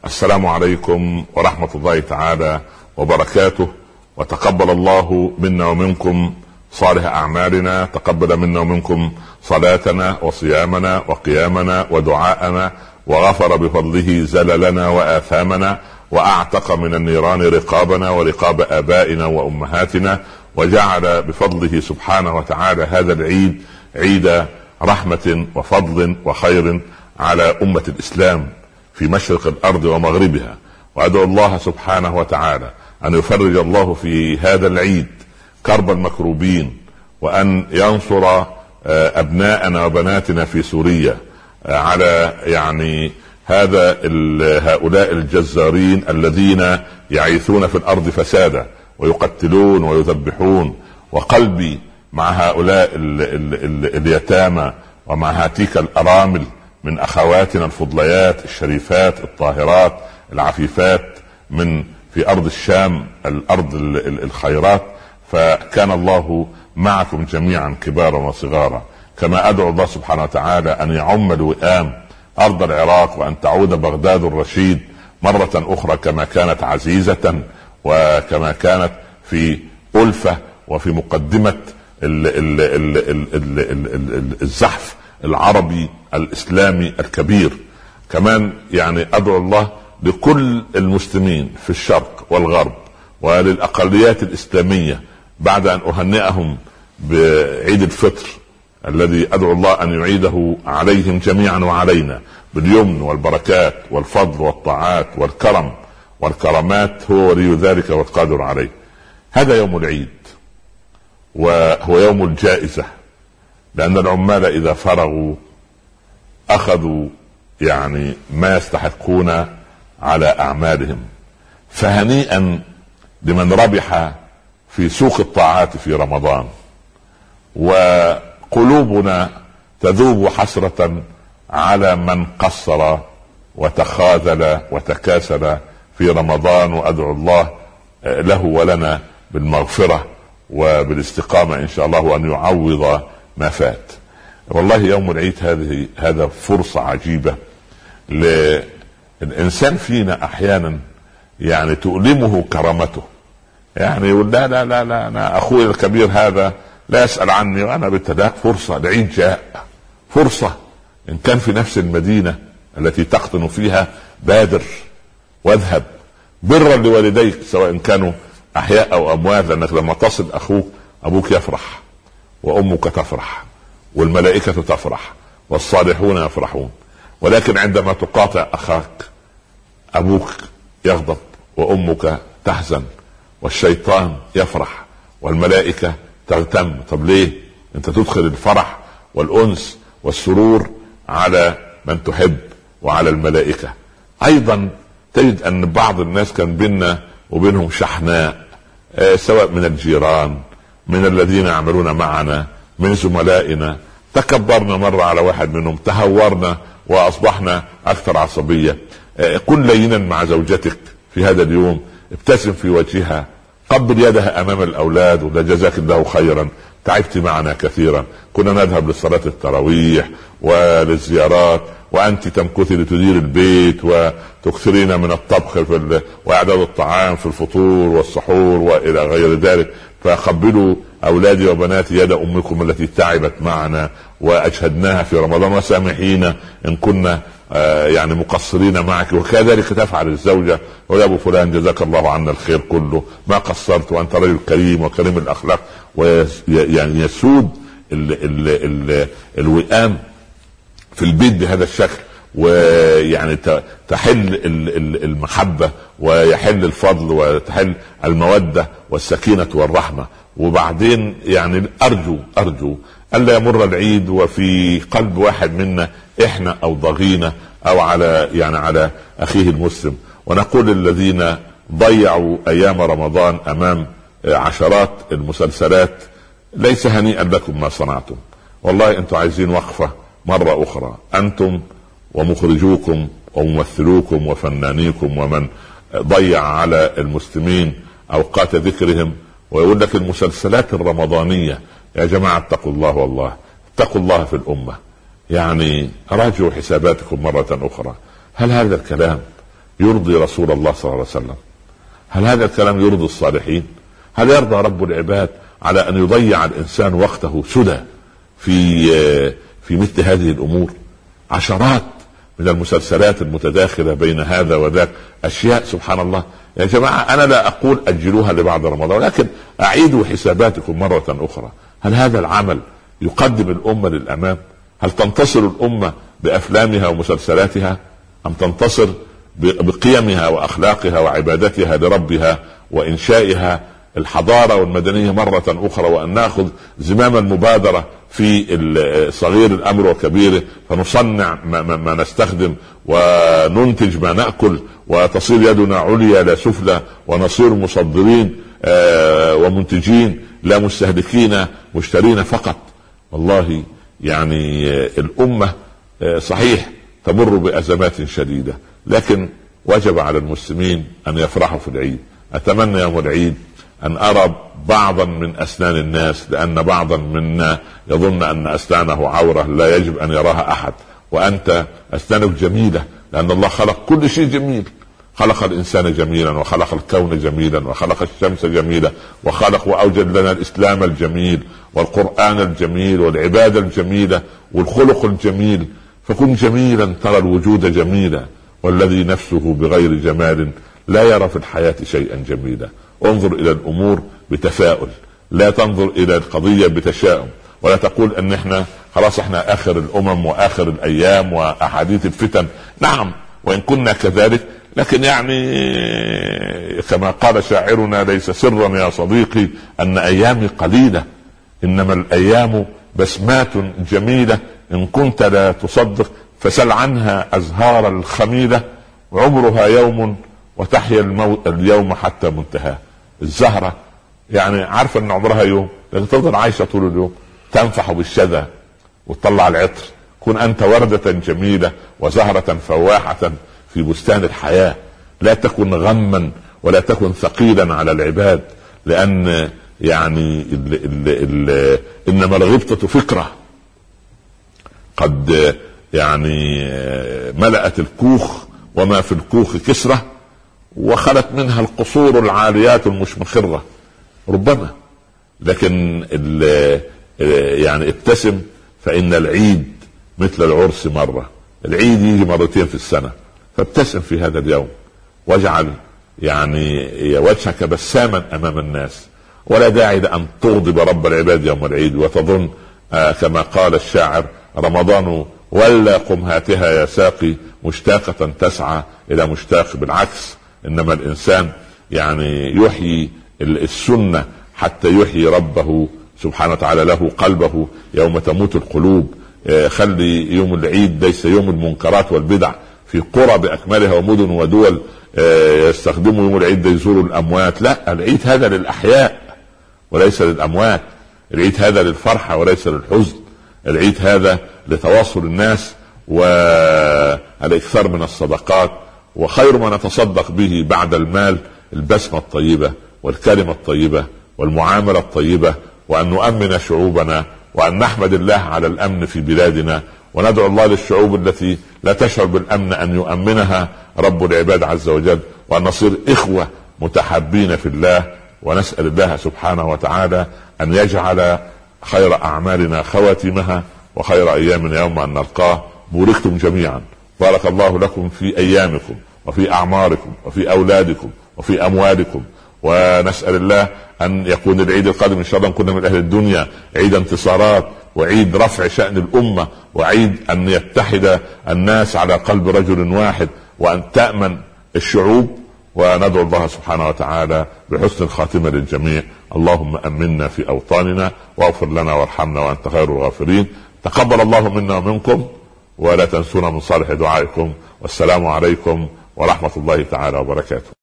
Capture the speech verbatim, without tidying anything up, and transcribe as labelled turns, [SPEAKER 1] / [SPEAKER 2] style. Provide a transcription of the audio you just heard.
[SPEAKER 1] السلام عليكم ورحمة الله تعالى وبركاته، وتقبل الله منا ومنكم صالح أعمالنا، تقبل منا ومنكم صلاتنا وصيامنا وقيامنا ودعاءنا، وغفر بفضله زللنا وآثامنا، وأعتق من النيران رقابنا ورقاب آبائنا وأمهاتنا، وجعل بفضله سبحانه وتعالى هذا العيد عيد رحمة وفضل وخير على أمة الإسلام في مشرق الأرض ومغربها. وأدعو الله سبحانه وتعالى أن يفرج الله في هذا العيد كرب المكروبين، وأن ينصر أبناءنا وبناتنا في سوريا على يعني هذا هؤلاء الجزارين الذين يعيثون في الأرض فسادا ويقتلون ويذبحون. وقلبي مع هؤلاء ال ال ال اليتامى ومع هاتيك الأرامل من أخواتنا الفضليات الشريفات الطاهرات العفيفات من في أرض الشام، الأرض الخيرات. فكان الله معكم جميعا كبارا وصغارا. كما أدعو الله سبحانه وتعالى أن يعم الوئام أرض العراق، وأن تعود بغداد الرشيد مرة أخرى كما كانت عزيزة وكما كانت في ألفة وفي مقدمة ال ال ال ال ال ال ال الزحف العربي الإسلامي الكبير. كمان يعني أدعو الله لكل المسلمين في الشرق والغرب وللأقليات الإسلامية بعد أن أهنئهم بعيد الفطر الذي أدعو الله أن يعيده عليهم جميعا وعلينا باليمن والبركات والفضل والطاعات والكرم والكرامات، هو ولي ذلك والقادر عليه. هذا يوم العيد وهو يوم الجائزة، لأن العمال إذا فرغوا أخذوا يعني ما يستحقون على أعمالهم. فهنيئا لمن ربح في سوق الطاعات في رمضان، وقلوبنا تذوب حسرة على من قصر وتخاذل وتكاسل في رمضان. وأدعو الله له ولنا بالمغفرة وبالاستقامة إن شاء الله، وأن يعوض ما فات. والله يوم العيد هذه هذا فرصة عجيبة للإنسان فينا. أحيانا يعني تؤلمه كرامته، يعني يقول لا لا لا لا أنا أخوي الكبير هذا لا يسأل عني وأنا بالتداك. فرصة العيد جاء، فرصة إن كان في نفس المدينة التي تقطن فيها بادر واذهب برا لوالديك سواء كانوا أحياء أو أموات، لأنك لما تصل أخوك أبوك يفرح وأمك تفرح والملائكة تفرح والصالحون يفرحون. ولكن عندما تقاطع أخاك أبوك يغضب وأمك تحزن والشيطان يفرح والملائكة تغتم. طب ليه؟ أنت تدخل الفرح والأنس والسرور على من تحب وعلى الملائكة. أيضا تجد أن بعض الناس كان بيننا وبينهم شحناء، آه سواء من الجيران من الذين يعملون معنا من زملائنا. تكبرنا مرة على واحد منهم، تهورنا وأصبحنا أكثر عصبية. آه كن لينا مع زوجتك في هذا اليوم، ابتسم في وجهها، قبل يدها أمام الأولاد ولا جزاك الله خيرا، تعبت معنا كثيرا. كنا نذهب لصلاة التراويح وللزيارات وأنت تمكثي لتدير البيت وتكثرين من الطبخ في وإعداد الطعام في الفطور والسحور وإلى غير ذلك. فقبلوا أولادي وبناتي يد أمكم التي تعبت معنا وأجهدناها في رمضان، وسامحينا إن كنا آه يعني مقصرين معك. وكذلك تفعل الزوجة، ويا أبو فلان جزاك الله عنا الخير كله، ما قصرت وأنت رجل كريم وكريم الأخلاق. ويعني يسود ال ال ال الوئام في البيت بهذا الشكل، ويعني تحل المحبة ويحل الفضل وتحل المودة والسكينة والرحمة. وبعدين يعني أرجو أرجو ألا يمر العيد وفي قلب واحد منا إحنا أو ضغينا أو على يعني على أخيه المسلم. ونقول للذين ضيعوا أيام رمضان أمام عشرات المسلسلات ليس هنيئا لكم ما صنعتم، والله أنتم عايزين وقفة مرة أخرى، أنتم ومخرجوكم وممثلوكم وفنانيكم ومن ضيع على المسلمين أوقات ذكرهم. ويقول لك المسلسلات الرمضانية، يا جماعة اتقوا الله، والله اتقوا الله في الأمة، يعني راجعوا حساباتكم مرة أخرى. هل هذا الكلام يرضي رسول الله صلى الله عليه وسلم؟ هل هذا الكلام يرضي الصالحين؟ هل يرضى رب العباد على ان يضيع الانسان وقته سدى في في مثل هذه الامور؟ عشرات من المسلسلات المتداخلة بين هذا وذاك، اشياء سبحان الله. يا جماعة انا لا اقول اجلوها لبعد رمضان، ولكن اعيدوا حساباتكم مرة اخرى. هل هذا العمل يقدم الامة للامام؟ هل تنتصر الامة بافلامها ومسلسلاتها، ام تنتصر بقيمها واخلاقها وعبادتها لربها وانشائها الحضارة والمدنية مرة اخرى، وان ناخذ زمام المبادرة في صغير الامر وكبيره، فنصنع ما, ما, ما نستخدم وننتج ما نأكل، وتصير يدنا عليا لا سفلى، ونصير مصدرين آه ومنتجين لا مستهلكين مشترين فقط. والله يعني آه الامة آه صحيح تمر بأزمات شديدة، لكن وجب على المسلمين ان يفرحوا في العيد. اتمنى يوم العيد ان ارى بعضا من اسنان الناس، لان بعضا منا يظن ان اسنانه عورة لا يجب ان يراها احد، وانت اسنانك جميلة لان الله خلق كل شيء جميل. خلق الانسان جميلا، وخلق الكون جميلا، وخلق الشمس جميلة، وخلق واوجد لنا الاسلام الجميل والقرآن الجميل والعبادة الجميلة والخلق الجميل. فكن جميلا ترى الوجود جميلا، والذي نفسه بغير جمال لا يرى في الحياة شيئا جميلا. انظر الى الامور بتفاؤل، لا تنظر الى القضية بتشاؤم، ولا تقول ان احنا خلاص احنا اخر الامم واخر الايام واحاديث الفتن. نعم وان كنا كذلك، لكن يعني كما قال شاعرنا ليس سرا يا صديقي ان ايامي قليلة، انما الايام بسمات جميلة، ان كنت لا تصدق فسل عنها ازهار الخميلة، عمرها يوم وتحيا الموت اليوم حتى منتهى. الزهرة يعني عارفة ان عمرها يوم، لكن تفضل عايشة طول اليوم، تنفح بالشذا وتطلع العطر. كن انت وردة جميلة وزهرة فواحة في بستان الحياة، لا تكن غما ولا تكن ثقيلا على العباد، لان يعني ال ال ال انما الغبطة فكرة قد يعني ملأت الكوخ وما في الكوخ كسرة، وخلت منها القصور العاليات المشمخرة ربما. لكن يعني ابتسم، فإن العيد مثل العرس مرة، العيد يجي مرتين في السنة، فابتسم في هذا اليوم، واجعل يعني وجهك بساما أمام الناس، ولا داعي لأن تغضب رب العباد يوم العيد وتظن آه كما قال الشاعر رمضان ولا قمهاتها يا ساقي مشتاقة تسعى إلى مشتاق. بالعكس، إنما الإنسان يعني يحيي السنة حتى يحيي ربه سبحانه وتعالى له قلبه يوم تموت القلوب. خلي يوم العيد ليس يوم المنكرات والبدع في قرى بأكملها ومدن ودول يستخدموا يوم العيد يزوروا الأموات. لا، العيد هذا للأحياء وليس للأموات، العيد هذا للفرحة وليس للحزن، العيد هذا لتواصل الناس والإكثار من الصدقات. وخير ما نتصدق به بعد المال البسمة الطيبة والكلمة الطيبة والمعاملة الطيبة، وأن نؤمن شعوبنا، وأن نحمد الله على الأمن في بلادنا، وندعو الله للشعوب التي لا تشعر بالأمن أن يؤمنها رب العباد عز وجل، وأن نصير إخوة متحابين في الله. ونسأل الله سبحانه وتعالى أن يجعل خير أعمالنا خواتمها، وخير أيامنا يوم أن نلقاه. بوركتم جميعا، بارك الله لكم في أيامكم وفي أعماركم وفي أولادكم وفي أموالكم. ونسأل الله أن يكون العيد القادم إن شاء الله كنا من أهل الدنيا عيد انتصارات، وعيد رفع شأن الأمة، وعيد أن يتحد الناس على قلب رجل واحد، وأن تأمن الشعوب. وندعو الله سبحانه وتعالى بحسن الخاتمة للجميع. اللهم أمنا في أوطاننا، واغفر لنا وارحمنا وأنت خير الغافرين. تقبل الله منا ومنكم، ولا تنسونا من صالح دعائكم. والسلام عليكم ورحمة الله تعالى وبركاته.